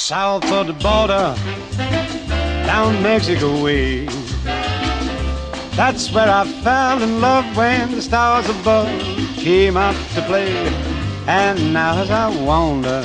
south of the border, down Mexico way. That's where I fell in love when the stars above came out to play. And now as I wander...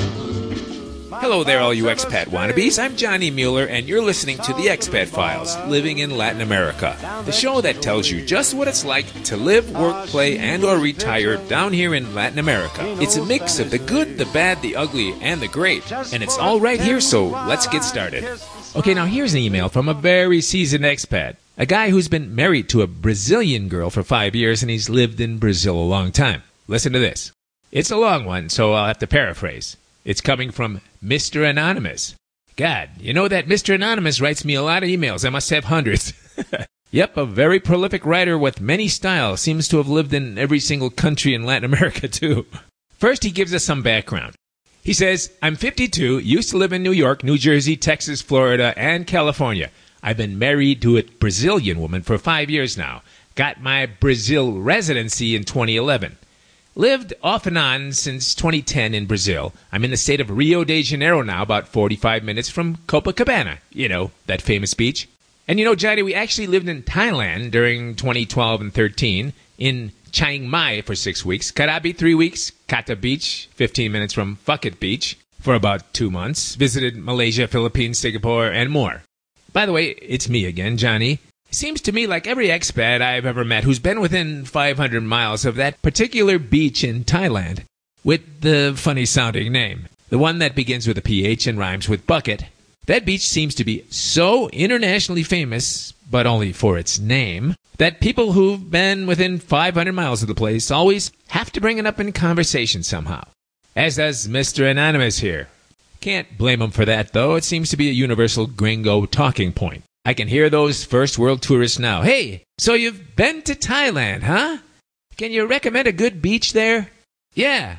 Hello there, all you expat wannabes. I'm Johnny Mueller, and you're listening to The Expat Files, Living in Latin America, the show that tells you just what it's like to live, work, play, and or retire down here in Latin America. It's a mix of the good, the bad, the ugly, and the great, and it's all right here, so let's get started. Okay, now here's an email from a very seasoned expat, a guy who's been married to a Brazilian girl for 5 years, and he's lived in Brazil a long time. Listen to this. It's a long one, so I'll have to paraphrase. It's coming from Mr. Anonymous. God, you know that Mr. Anonymous writes me a lot of emails. I must have hundreds. Yep, a very prolific writer with many styles. Seems to have lived in every single country in Latin America, too. First, he gives us some background. He says, I'm 52, used to live in New York, New Jersey, Texas, Florida, and California. I've been married to a Brazilian woman for 5 years now. Got my Brazil residency in 2011. Lived off and on since 2010 in Brazil. I'm in the state of Rio de Janeiro now, about 45 minutes from Copacabana. You know, that famous beach. And you know, Johnny, we actually lived in Thailand during 2012 and 13, in Chiang Mai for 6 weeks, Krabi 3 weeks, Kata Beach, 15 minutes from Phuket Beach, for about 2 months. Visited Malaysia, Philippines, Singapore, and more. By the way, it's me again, Johnny. It seems to me like every expat I've ever met who's been within 500 miles of that particular beach in Thailand, with the funny-sounding name, the one that begins with a PH and rhymes with bucket, that beach seems to be so internationally famous, but only for its name, that people who've been within 500 miles of the place always have to bring it up in conversation somehow. As does Mr. Anonymous here. Can't blame him for that, though. It seems to be a universal gringo talking point. I can hear those first world tourists now. Hey, so you've been to Thailand, huh? Can you recommend a good beach there? Yeah,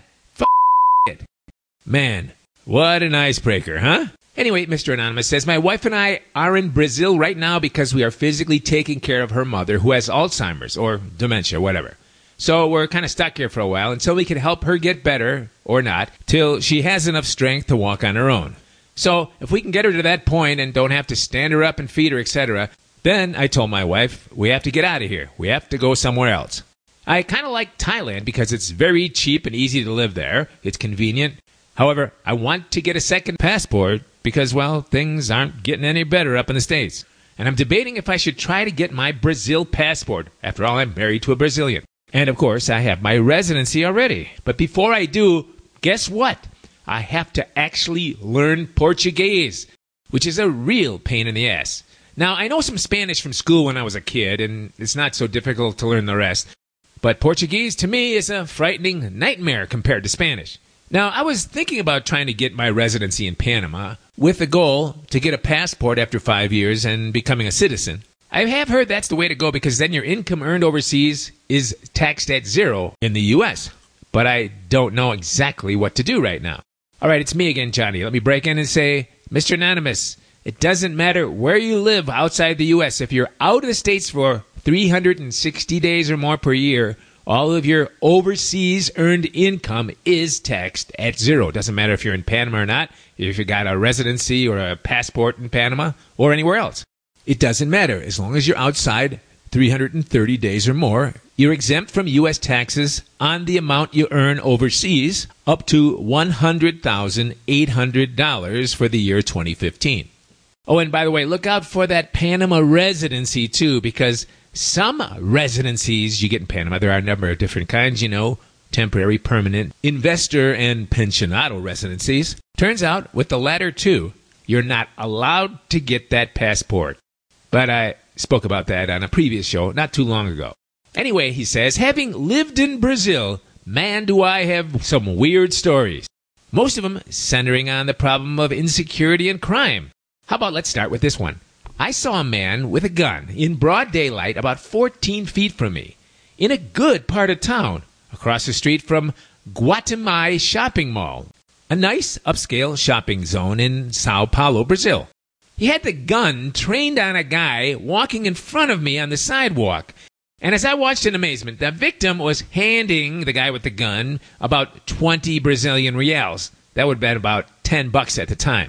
it. Man, what an icebreaker, huh? Anyway, Mr. Anonymous says, my wife and I are in Brazil right now because we are physically taking care of her mother who has Alzheimer's or dementia, whatever. So we're kind of stuck here for a while until we can help her get better, or not, till she has enough strength to walk on her own. So if we can get her to that point and don't have to stand her up and feed her, etc., then I told my wife, we have to get out of here. We have to go somewhere else. I kind of like Thailand because it's very cheap and easy to live there. It's convenient. However, I want to get a second passport because, well, things aren't getting any better up in the States. And I'm debating if I should try to get my Brazil passport. After all, I'm married to a Brazilian. And, of course, I have my residency already. But before I do, guess what? I have to actually learn Portuguese, which is a real pain in the ass. Now, I know some Spanish from school when I was a kid, and it's not so difficult to learn the rest. But Portuguese, to me, is a frightening nightmare compared to Spanish. Now, I was thinking about trying to get my residency in Panama with the goal to get a passport after 5 years and becoming a citizen. I have heard that's the way to go because then your income earned overseas is taxed at zero in the U.S. But I don't know exactly what to do right now. All right, it's me again, Johnny. Let me break in and say, Mr. Anonymous, it doesn't matter where you live outside the U.S. If you're out of the States for 360 days or more per year, all of your overseas earned income is taxed at zero. It doesn't matter if you're in Panama or not, if you got a residency or a passport in Panama or anywhere else. It doesn't matter. As long as you're outside 330 days or more, you're exempt from U.S. taxes on the amount you earn overseas, up to $100,800 for the year 2015. Oh, and by the way, look out for that Panama residency, too, because some residencies you get in Panama, there are a number of different kinds, you know, temporary, permanent, investor, and pensionado residencies. Turns out, with the latter two, you're not allowed to get that passport. But I spoke about that on a previous show not too long ago. Anyway, he says, having lived in Brazil, man, do I have some weird stories. Most of them centering on the problem of insecurity and crime. How about let's start with this one. I saw a man with a gun in broad daylight about 14 feet from me, in a good part of town, across the street from Guatemala Shopping Mall, a nice upscale shopping zone in Sao Paulo, Brazil. He had the gun trained on a guy walking in front of me on the sidewalk. And as I watched in amazement, the victim was handing the guy with the gun about 20 Brazilian reals. That would have been about $10 at the time.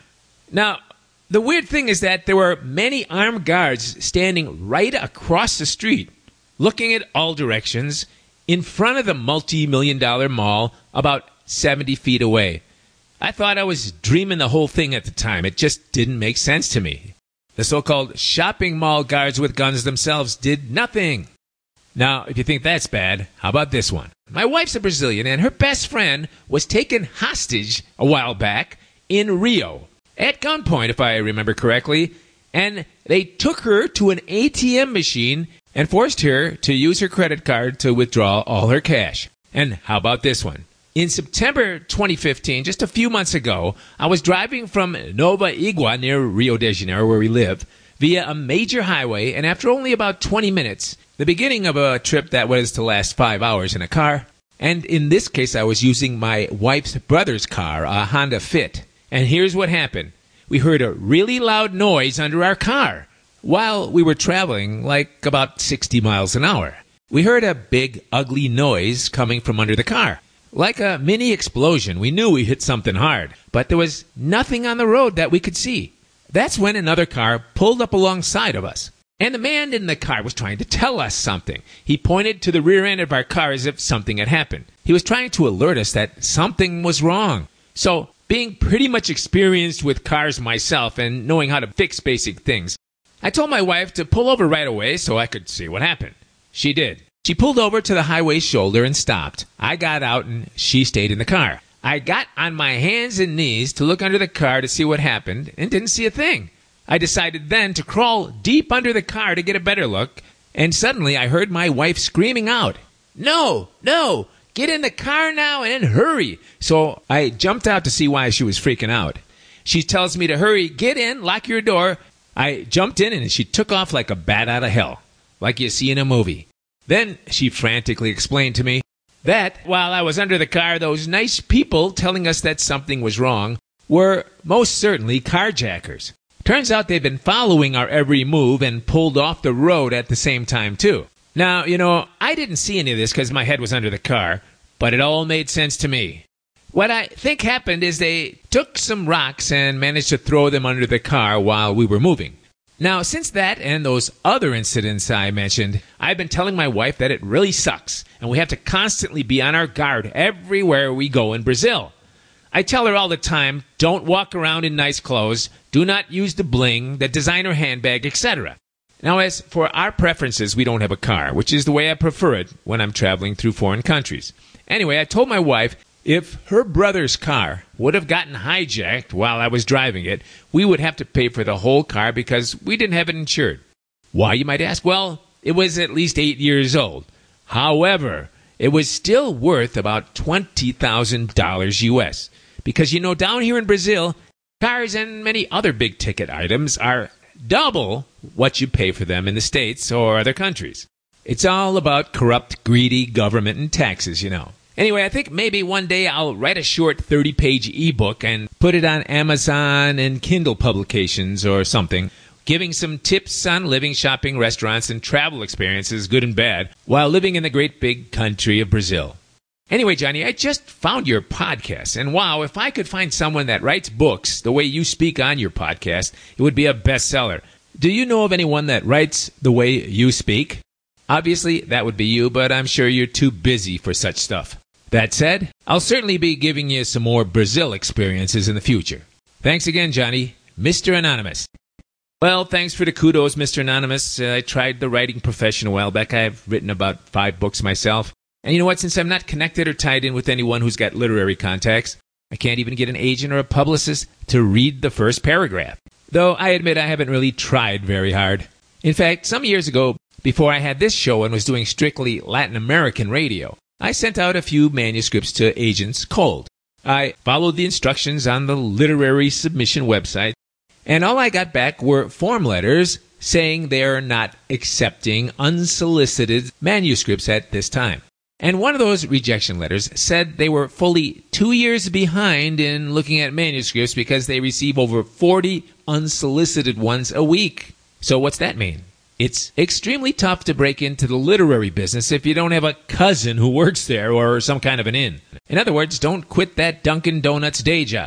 Now, the weird thing is that there were many armed guards standing right across the street, looking at all directions, in front of the multi-million-dollar mall about 70 feet away. I thought I was dreaming the whole thing at the time. It just didn't make sense to me. The so-called shopping mall guards with guns themselves did nothing. Now, if you think that's bad, how about this one? My wife's a Brazilian, and her best friend was taken hostage a while back in Rio, at gunpoint, if I remember correctly, and they took her to an ATM machine and forced her to use her credit card to withdraw all her cash. And how about this one? In September 2015, just a few months ago, I was driving from Nova Igua near Rio de Janeiro, where we live, via a major highway, and after only about 20 minutes, the beginning of a trip that was to last 5 hours in a car, and in this case I was using my wife's brother's car, a Honda Fit, and here's what happened. We heard a really loud noise under our car while we were traveling like about 60 miles an hour. We heard a big, ugly noise coming from under the car. Like a mini explosion, we knew we hit something hard, but there was nothing on the road that we could see. That's when another car pulled up alongside of us. And the man in the car was trying to tell us something. He pointed to the rear end of our car as if something had happened. He was trying to alert us that something was wrong. So, being pretty much experienced with cars myself and knowing how to fix basic things, I told my wife to pull over right away so I could see what happened. She did. She pulled over to the highway shoulder and stopped. I got out and she stayed in the car. I got on my hands and knees to look under the car to see what happened and didn't see a thing. I decided then to crawl deep under the car to get a better look, and suddenly I heard my wife screaming out, "No, no, get in the car now and hurry." So I jumped out to see why she was freaking out. She tells me to hurry, get in, lock your door. I jumped in and she took off like a bat out of hell, like you see in a movie. Then she frantically explained to me that while I was under the car, those nice people telling us that something was wrong were most certainly carjackers. Turns out they've been following our every move and pulled off the road at the same time, too. Now, I didn't see any of this because my head was under the car, but it all made sense to me. What I think happened is they took some rocks and managed to throw them under the car while we were moving. Now, since that and those other incidents I mentioned, I've been telling my wife that it really sucks, and we have to constantly be on our guard everywhere we go in Brazil. I tell her all the time, don't walk around in nice clothes, do not use the bling, the designer handbag, etc. Now, as for our preferences, we don't have a car, which is the way I prefer it when I'm traveling through foreign countries. Anyway, I told my wife if her brother's car would have gotten hijacked while I was driving it, we would have to pay for the whole car because we didn't have it insured. Why, you might ask? Well, it was at least 8 years old. However, it was still worth about $20,000 US. Because, down here in Brazil, cars and many other big-ticket items are double what you pay for them in the States or other countries. It's all about corrupt, greedy government and taxes, Anyway, I think maybe one day I'll write a short 30-page ebook and put it on Amazon and Kindle publications or something, giving some tips on living, shopping, restaurants, and travel experiences, good and bad, while living in the great big country of Brazil. Anyway, Johnny, I just found your podcast, and wow, if I could find someone that writes books the way you speak on your podcast, it would be a bestseller. Do you know of anyone that writes the way you speak? Obviously, that would be you, but I'm sure you're too busy for such stuff. That said, I'll certainly be giving you some more Brazil experiences in the future. Thanks again, Johnny. Mr. Anonymous. Well, thanks for the kudos, Mr. Anonymous. I tried the writing profession a while back. I've written about 5 books myself. And you know what? Since I'm not connected or tied in with anyone who's got literary contacts, I can't even get an agent or a publicist to read the first paragraph. Though I admit I haven't really tried very hard. In fact, some years ago, before I had this show and was doing strictly Latin American radio, I sent out a few manuscripts to agents cold. I followed the instructions on the literary submission website, and all I got back were form letters saying they're not accepting unsolicited manuscripts at this time. And one of those rejection letters said they were fully 2 years behind in looking at manuscripts because they receive over 40 unsolicited ones a week. So what's that mean? It's extremely tough to break into the literary business if you don't have a cousin who works there or some kind of an in. In other words, don't quit that Dunkin' Donuts day job.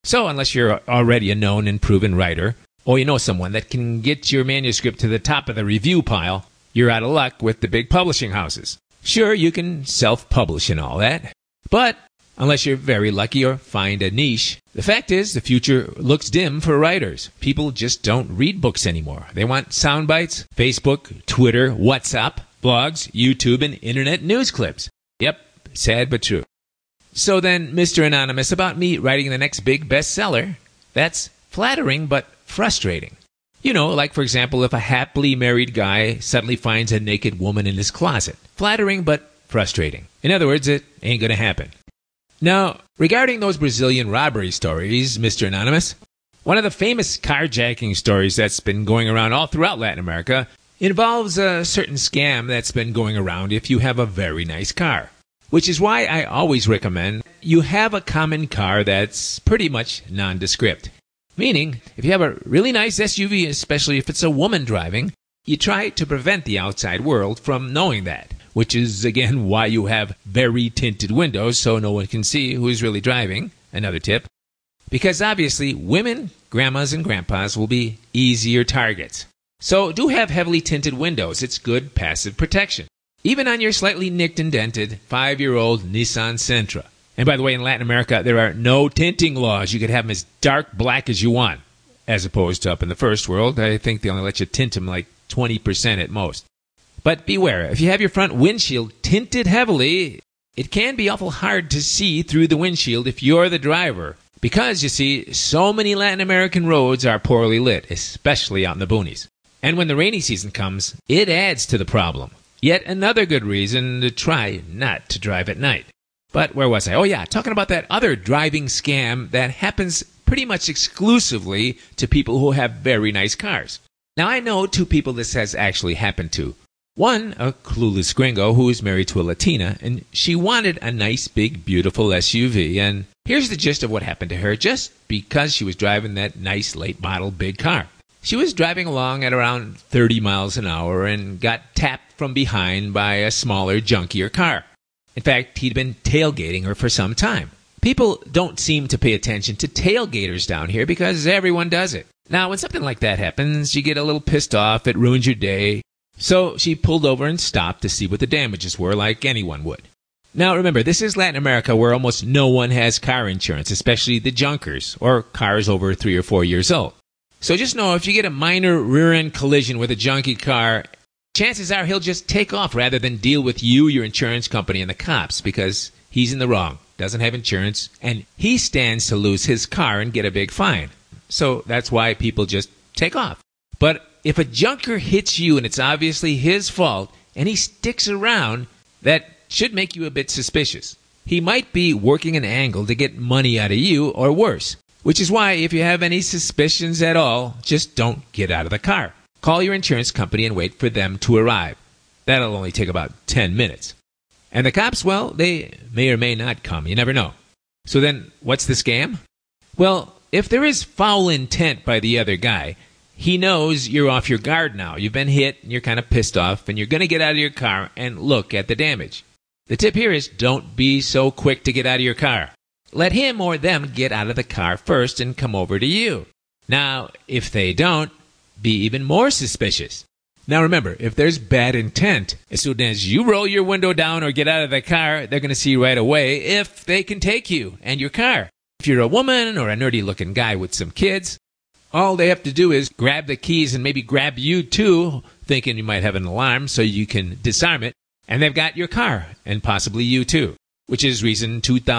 So unless you're already a known and proven writer, or you know someone that can get your manuscript to the top of the review pile, you're out of luck with the big publishing houses. Sure, you can self-publish and all that, but unless you're very lucky or find a niche, the fact is the future looks dim for writers. People just don't read books anymore. They want sound bites, Facebook, Twitter, WhatsApp, blogs, YouTube, and internet news clips. Yep, sad but true. So then, Mr. Anonymous, about me writing the next big bestseller, that's flattering but frustrating. You know, like for example, if a happily married guy suddenly finds a naked woman in his closet. Flattering but frustrating. In other words, it ain't gonna happen. Now, regarding those Brazilian robbery stories, Mr. Anonymous, one of the famous carjacking stories that's been going around all throughout Latin America involves a certain scam that's been going around if you have a very nice car. Which is why I always recommend you have a common car that's pretty much nondescript. Meaning, if you have a really nice SUV, especially if it's a woman driving, you try to prevent the outside world from knowing that. Which is, again, why you have very tinted windows so no one can see who is really driving. Another tip. Because obviously, women, grandmas, and grandpas will be easier targets. So do have heavily tinted windows. It's good passive protection. Even on your slightly nicked and dented 5-year-old Nissan Sentra. And by the way, in Latin America, there are no tinting laws. You could have them as dark black as you want. As opposed to up in the first world, I think they only let you tint them like 20% at most. But beware, if you have your front windshield tinted heavily, it can be awful hard to see through the windshield if you're the driver. Because, you see, so many Latin American roads are poorly lit, especially out in the boonies. And when the rainy season comes, it adds to the problem. Yet another good reason to try not to drive at night. But where was I? Oh yeah, talking about that other driving scam that happens pretty much exclusively to people who have very nice cars. Now I know two people this has actually happened to. One, a clueless gringo who is married to a Latina, and she wanted a nice, big, beautiful SUV. And here's the gist of what happened to her just because she was driving that nice, late-model big car. She was driving along at around 30 miles an hour and got tapped from behind by a smaller, junkier car. In fact, he'd been tailgating her for some time. People don't seem to pay attention to tailgaters down here because everyone does it. Now, when something like that happens, you get a little pissed off, it ruins your day. So she pulled over and stopped to see what the damages were, like anyone would. Now, remember, this is Latin America where almost no one has car insurance, especially the junkers, or cars over 3 or 4 years old. So just know if you get a minor rear-end collision with a junky car, chances are he'll just take off rather than deal with you, your insurance company, and the cops because he's in the wrong, doesn't have insurance, and he stands to lose his car and get a big fine. So that's why people just take off. But if a junker hits you and it's obviously his fault and he sticks around, that should make you a bit suspicious. He might be working an angle to get money out of you or worse. Which is why, if you have any suspicions at all, just don't get out of the car. Call your insurance company and wait for them to arrive. That'll only take about 10 minutes. And the cops, well, they may or may not come. You never know. So then, what's the scam? Well, if there is foul intent by the other guy, he knows you're off your guard now. You've been hit, and you're kind of pissed off, and you're going to get out of your car and look at the damage. The tip here is don't be so quick to get out of your car. Let him or them get out of the car first and come over to you. Now, if they don't, be even more suspicious. Now remember, if there's bad intent, as soon as you roll your window down or get out of the car, they're going to see right away if they can take you and your car. If you're a woman or a nerdy-looking guy with some kids, all they have to do is grab the keys and maybe grab you too, thinking you might have an alarm so you can disarm it, and they've got your car, and possibly you too. Which is reason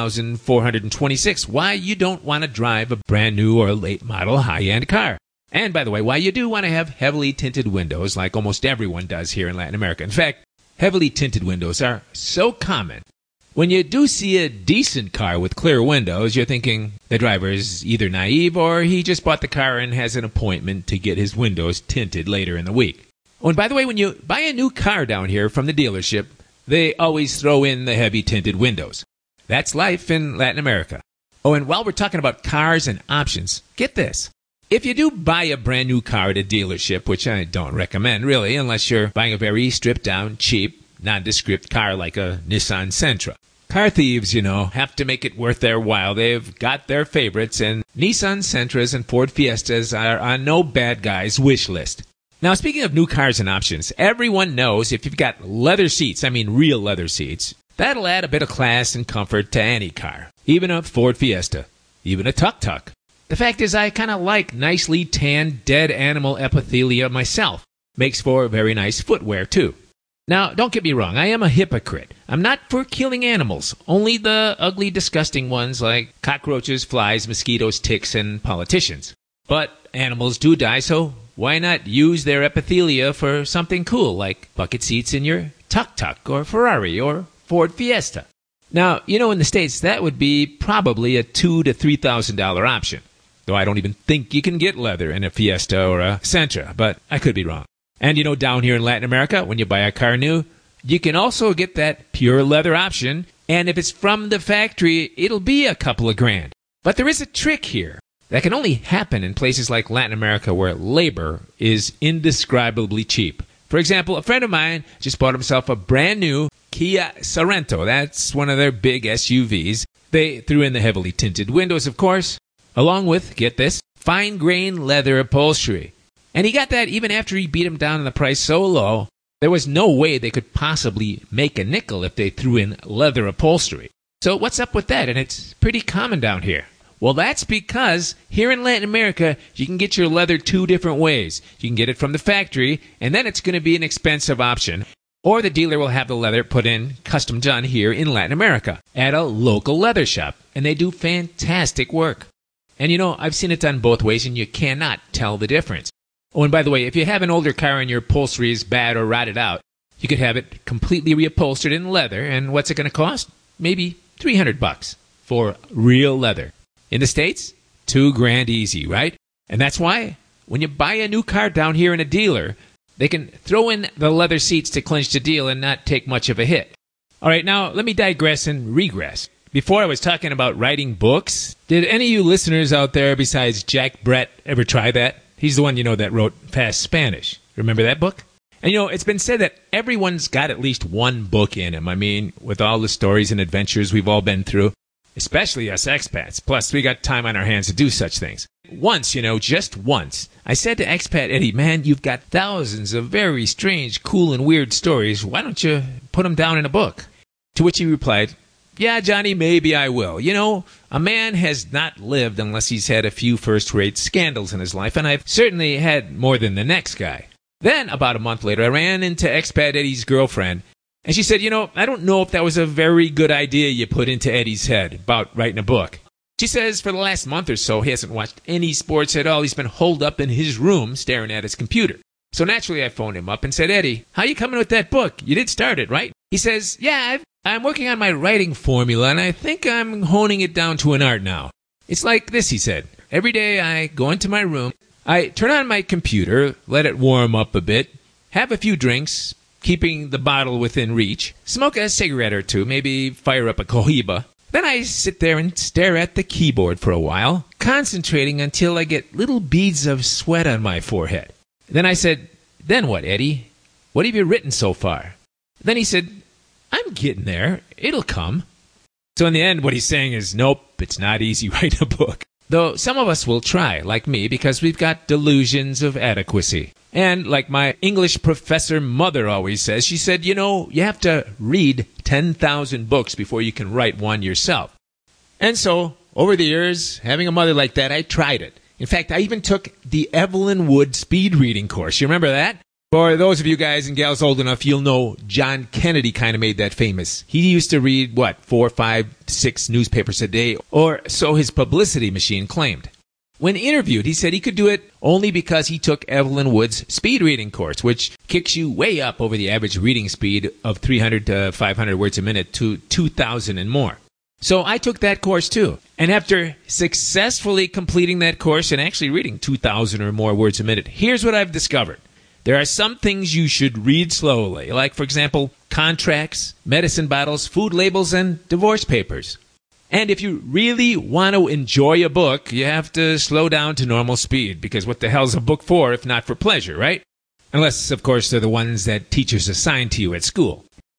2,426 why you don't want to drive a brand new or late model high-end car. And by the way, why you do want to have heavily tinted windows like almost everyone does here in Latin America. In fact, heavily tinted windows are so common. When you do see a decent car with clear windows, you're thinking the driver is either naive or he just bought the car and has an appointment to get his windows tinted later in the week. Oh, and by the way, when you buy a new car down here from the dealership, they always throw in the heavy tinted windows. That's life in Latin America. Oh, and while we're talking about cars and options, get this. If you do buy a brand new car at a dealership, which I don't recommend really, unless you're buying a very stripped down, cheap, nondescript car like a Nissan Sentra. Car thieves, have to make it worth their while. They've got their favorites, and Nissan Sentras and Ford Fiestas are on no bad guy's wish list. Now, speaking of new cars and options, everyone knows if you've got leather seats, real leather seats, that'll add a bit of class and comfort to any car, even a Ford Fiesta, even a tuk-tuk. The fact is, I kind of like nicely tanned dead animal epithelia myself. Makes for very nice footwear, too. Now, don't get me wrong, I am a hypocrite. I'm not for killing animals, only the ugly, disgusting ones like cockroaches, flies, mosquitoes, ticks, and politicians. But animals do die, so why not use their epithelia for something cool, like bucket seats in your tuk-tuk, or Ferrari, or Ford Fiesta? Now, in the States, that would be probably a $2,000 to $3,000 option. Though I don't even think you can get leather in a Fiesta or a Sentra, but I could be wrong. And down here in Latin America, when you buy a car new, you can also get that pure leather option, and if it's from the factory, it'll be a couple of grand. But there is a trick here that can only happen in places like Latin America where labor is indescribably cheap. For example, a friend of mine just bought himself a brand new Kia Sorento. That's one of their big SUVs. They threw in the heavily tinted windows, of course, along with, get this, fine-grain leather upholstery. And he got that even after he beat him down on the price so low, there was no way they could possibly make a nickel if they threw in leather upholstery. So what's up with that? And it's pretty common down here. Well, that's because here in Latin America, you can get your leather two different ways. You can get it from the factory, and then it's going to be an expensive option. Or the dealer will have the leather put in, custom done here in Latin America at a local leather shop. And they do fantastic work. And I've seen it done both ways, and you cannot tell the difference. Oh, and by the way, if you have an older car and your upholstery is bad or rotted out, you could have it completely reupholstered in leather, and what's it going to cost? Maybe $300 for real leather. In the States, $2,000 easy, right? And that's why when you buy a new car down here in a dealer, they can throw in the leather seats to clinch the deal and not take much of a hit. All right, now let me digress and regress. Before I was talking about writing books, did any of you listeners out there besides Jack Brett ever try that? He's the one, that wrote Fast Spanish. Remember that book? And, it's been said that everyone's got at least one book in him. With all the stories and adventures we've all been through, especially us expats. Plus, we got time on our hands to do such things. Once, just once, I said to expat Eddie, man, you've got thousands of very strange, cool, and weird stories. Why don't you put them down in a book? To which he replied, yeah, Johnny, maybe I will. A man has not lived unless he's had a few first-rate scandals in his life, and I've certainly had more than the next guy. Then, about a month later, I ran into expat Eddie's girlfriend, and she said, I don't know if that was a very good idea you put into Eddie's head about writing a book. She says for the last month or so, he hasn't watched any sports at all. He's been holed up in his room staring at his computer. So naturally, I phoned him up and said, Eddie, how you coming with that book? You did start it, right? He says, yeah, I'm working on my writing formula, and I think I'm honing it down to an art now. It's like this, he said. Every day I go into my room, I turn on my computer, let it warm up a bit, have a few drinks, keeping the bottle within reach, smoke a cigarette or two, maybe fire up a cohiba. Then I sit there and stare at the keyboard for a while, concentrating until I get little beads of sweat on my forehead. Then I said, then what, Eddie? What have you written so far? Then he said, I'm getting there. It'll come. So in the end, what he's saying is, nope, it's not easy writing a book. Though some of us will try, like me, because we've got delusions of adequacy. And like my English professor mother always says, she said, you have to read 10,000 books before you can write one yourself. And so, over the years, having a mother like that, I tried it. In fact, I even took the Evelyn Wood speed reading course. You remember that? For those of you guys and gals old enough, you'll know John Kennedy kind of made that famous. He used to read, 4, 5, 6 newspapers a day, or so his publicity machine claimed. When interviewed, he said he could do it only because he took Evelyn Wood's speed reading course, which kicks you way up over the average reading speed of 300 to 500 words a minute to 2,000 and more. So I took that course too. And after successfully completing that course and actually reading 2,000 or more words a minute, here's what I've discovered. There are some things you should read slowly, like, for example, contracts, medicine bottles, food labels, and divorce papers. And if you really want to enjoy a book, you have to slow down to normal speed, because what the hell's a book for if not for pleasure, right? Unless, of course, they're the ones that teachers assign to you at school.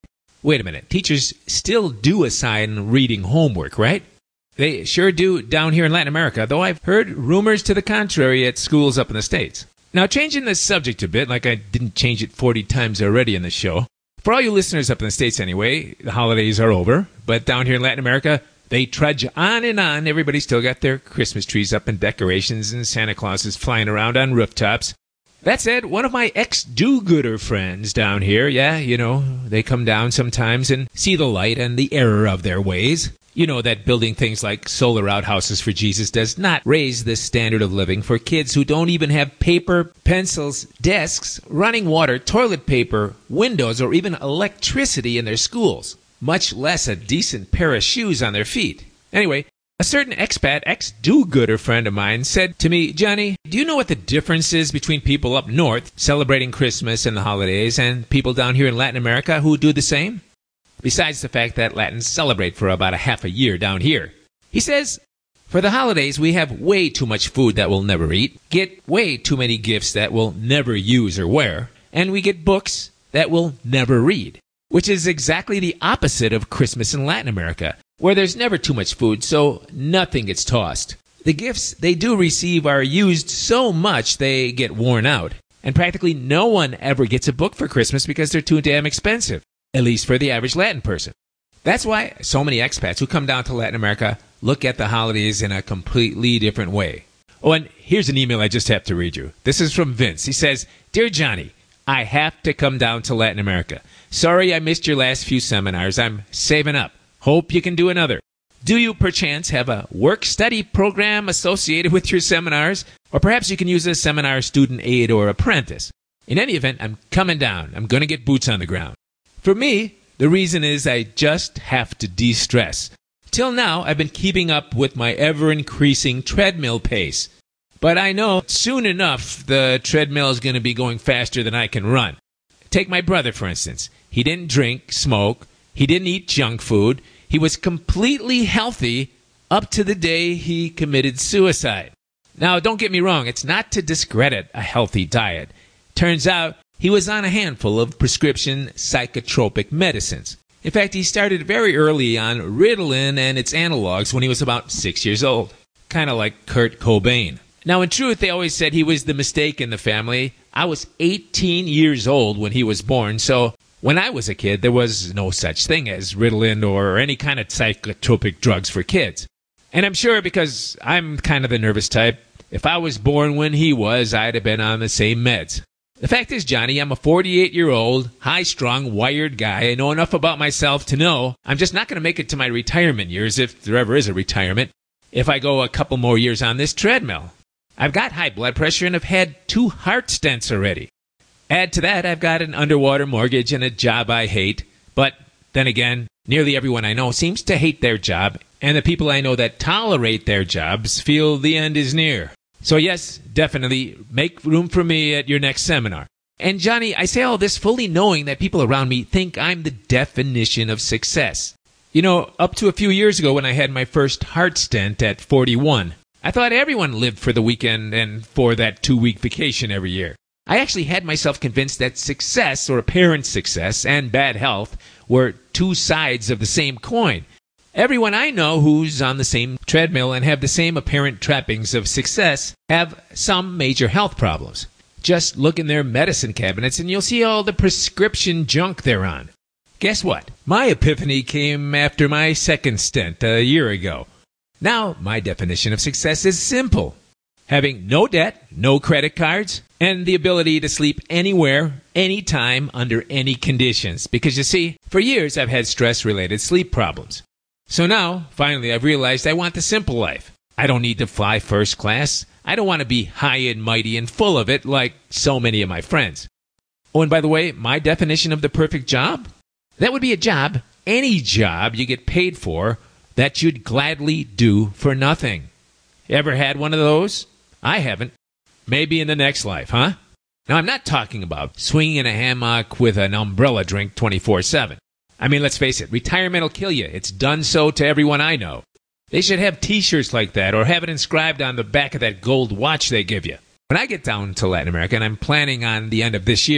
Wait a minute. Teachers still do assign reading homework, right? They sure do down here in Latin America, though I've heard rumors to the contrary at schools up in the States. Now, changing the subject a bit, like I didn't change it 40 times already in the show. For all you listeners up in the States anyway, the holidays are over. But down here in Latin America, they trudge on and on. Everybody's still got their Christmas trees up and decorations, and Santa Claus is flying around on rooftops. That said, one of my ex-do-gooder friends down here, they come down sometimes and see the light and the error of their ways. You know that building things like solar outhouses for Jesus does not raise the standard of living for kids who don't even have paper, pencils, desks, running water, toilet paper, windows, or even electricity in their schools, much less a decent pair of shoes on their feet. Anyway, a certain expat, ex-do-gooder friend of mine said to me, Johnny, do you know what the difference is between people up north celebrating Christmas and the holidays and people down here in Latin America who do the same? Besides the fact that Latins celebrate for about a half a year down here. He says, for the holidays, we have way too much food that we'll never eat, get way too many gifts that we'll never use or wear, and we get books that we'll never read, which is exactly the opposite of Christmas in Latin America, where there's never too much food, so nothing gets tossed. The gifts they do receive are used so much they get worn out, and practically no one ever gets a book for Christmas because they're too damn expensive. At least for the average Latin person. That's why so many expats who come down to Latin America look at the holidays in a completely different way. Oh, and here's an email I just have to read you. This is from Vince. He says, Dear Johnny, I have to come down to Latin America. Sorry I missed your last few seminars. I'm saving up. Hope you can do another. Do you perchance have a work-study program associated with your seminars? Or perhaps you can use a seminar student aid or apprentice. In any event, I'm coming down. I'm going to get boots on the ground. For me, the reason is I just have to de-stress. Till now, I've been keeping up with my ever-increasing treadmill pace. But I know soon enough the treadmill is going to be going faster than I can run. Take my brother, for instance. He didn't drink, smoke. He didn't eat junk food. He was completely healthy up to the day he committed suicide. Now, don't get me wrong. It's not to discredit a healthy diet. Turns out, he was on a handful of prescription psychotropic medicines. In fact, he started very early on Ritalin and its analogs when he was about 6 years old. Kind of like Kurt Cobain. Now, in truth, they always said he was the mistake in the family. I was 18 years old when he was born, so when I was a kid, there was no such thing as Ritalin or any kind of psychotropic drugs for kids. And I'm sure because I'm kind of the nervous type, if I was born when he was, I'd have been on the same meds. The fact is, Johnny, I'm a 48-year-old, high-strung, wired guy. I know enough about myself to know I'm just not going to make it to my retirement years, if there ever is a retirement, if I go a couple more years on this treadmill. I've got high blood pressure and have had 2 heart stents already. Add to that, I've got an underwater mortgage and a job I hate. But then again, nearly everyone I know seems to hate their job, and the people I know that tolerate their jobs feel the end is near. So yes, definitely, make room for me at your next seminar. And Johnny, I say all this fully knowing that people around me think I'm the definition of success. You know, up to a few years ago when I had my first heart stent at 41, I thought everyone lived for the weekend and for that 2-week vacation every year. I actually had myself convinced that success, or apparent success, and bad health were two sides of the same coin. Everyone I know who's on the same treadmill and have the same apparent trappings of success have some major health problems. Just look in their medicine cabinets and you'll see all the prescription junk they're on. Guess what? My epiphany came after my second stent a year ago. Now, my definition of success is simple. Having no debt, no credit cards, and the ability to sleep anywhere, anytime, under any conditions. Because you see, for years I've had stress-related sleep problems. So now, finally, I've realized I want the simple life. I don't need to fly first class. I don't want to be high and mighty and full of it like so many of my friends. Oh, and by the way, my definition of the perfect job? That would be a job, any job you get paid for, that you'd gladly do for nothing. Ever had one of those? I haven't. Maybe in the next life, huh? Now, I'm not talking about swinging in a hammock with an umbrella drink 24/7. I mean, let's face it, retirement will kill you. It's done so to everyone I know. They should have T-shirts like that or have it inscribed on the back of that gold watch they give you. When I get down to Latin America, and I'm planning on the end of this year,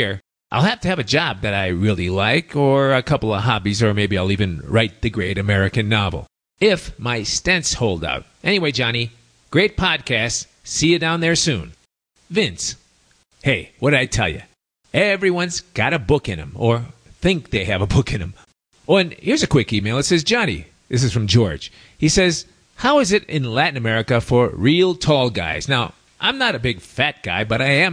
I'll have to have a job that I really like, or a couple of hobbies, or maybe I'll even write the great American novel. If my stents hold out. Anyway, Johnny, great podcast. See you down there soon. Vince. Hey, what did I tell you? Everyone's got a book in them, or think they have a book in them. Oh, and here's a quick email. It says, Johnny, this is from George. He says, how is it in Latin America for real tall guys? Now, I'm not a big fat guy, but I am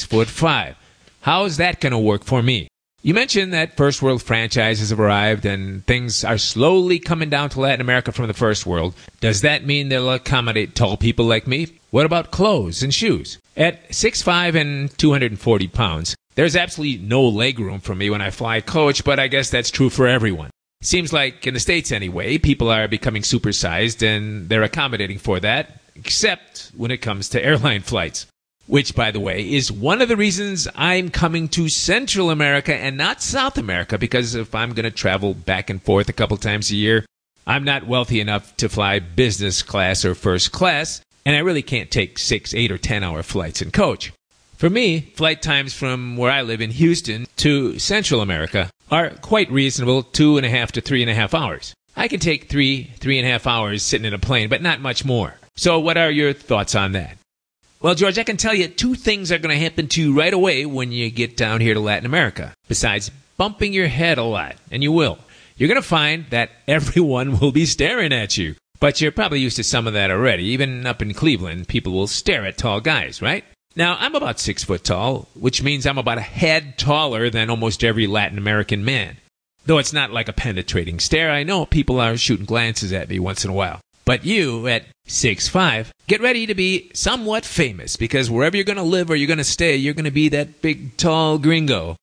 6'5". How's that going to work for me? You mentioned that first world franchises have arrived and things are slowly coming down to Latin America from the first world. Does that mean they'll accommodate tall people like me? What about clothes and shoes? At 6'5" and 240 pounds, there's absolutely no leg room for me when I fly coach, but I guess that's true for everyone. Seems like in the States anyway, people are becoming supersized and they're accommodating for that, except when it comes to airline flights. Which, by the way, is one of the reasons I'm coming to Central America and not South America, because if I'm going to travel back and forth a couple times a year, I'm not wealthy enough to fly business class or first class, and I really can't take 6, 8, or 10-hour flights in coach. For me, flight times from where I live in Houston to Central America are quite reasonable, 2.5 to 3.5 hours. I can take 3.5 hours sitting in a plane, but not much more. So what are your thoughts on that? Well, George, I can tell you 2 things are going to happen to you right away when you get down here to Latin America, besides bumping your head a lot, and you will. You're going to find that everyone will be staring at you. But you're probably used to some of that already. Even up in Cleveland, people will stare at tall guys, right? Now, I'm about 6 foot tall, which means I'm about a head taller than almost every Latin American man. Though it's not like a penetrating stare, I know people are shooting glances at me once in a while. But you, at 6'5", get ready to be somewhat famous, because wherever you're going to live or you're going to stay, you're going to be that big, tall gringo.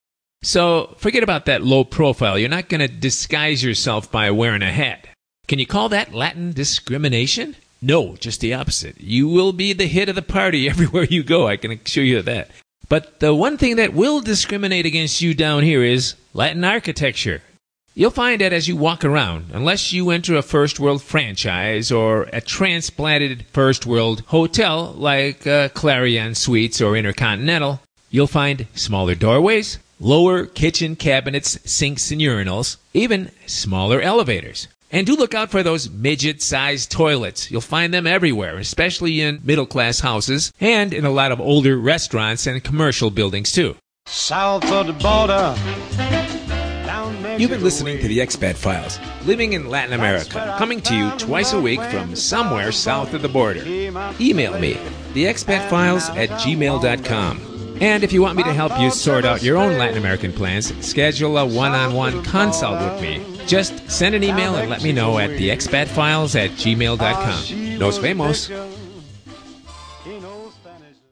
So forget about that low profile. You're not going to disguise yourself by wearing a hat. Can you call that Latin discrimination? No, just the opposite. You will be the hit of the party everywhere you go, I can assure you of that. But the one thing that will discriminate against you down here is Latin architecture. You'll find that as you walk around, unless you enter a first world franchise or a transplanted first world hotel like Clarion Suites or Intercontinental, you'll find smaller doorways, lower kitchen cabinets, sinks and urinals, even smaller elevators. And do look out for those midget-sized toilets. You'll find them everywhere, especially in middle-class houses and in a lot of older restaurants and commercial buildings too. South of the border. You've been listening to the Expat Files, living in Latin America, coming to you twice a week from somewhere south of the border. Email me, theexpatfiles@gmail.com. And if you want me to help you sort out your own Latin American plans, schedule a one-on-one consult with me. Just send an email and let me know at theexpatfiles@gmail.com. Nos vemos.